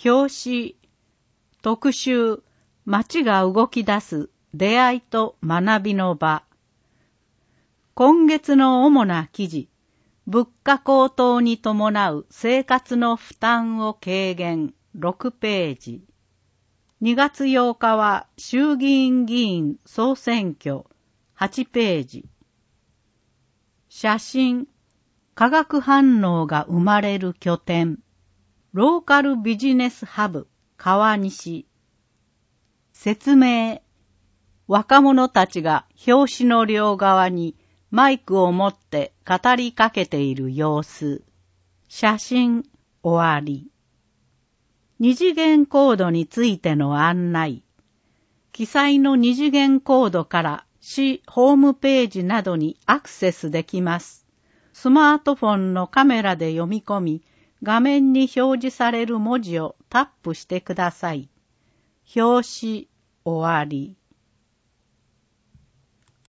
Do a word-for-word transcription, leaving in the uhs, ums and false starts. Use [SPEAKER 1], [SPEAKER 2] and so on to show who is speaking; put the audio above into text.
[SPEAKER 1] 表紙、特集、街が動き出す出会いと学びの場。今月の主な記事、物価高騰に伴う生活の負担を軽減、ろくページ。にがつようかは衆議院議員総選挙、はちページ。写真、化学反応が生まれる拠点、ローカルビジネスハブ、川西。説明、若者たちが表紙の両側にマイクを持って語りかけている様子。写真、終わり。二次元コードについての案内。記載の二次元コードから市ホームページなどにアクセスできます。スマートフォンのカメラで読み込み、画面に表示される文字をタップしてください。表紙、終わり。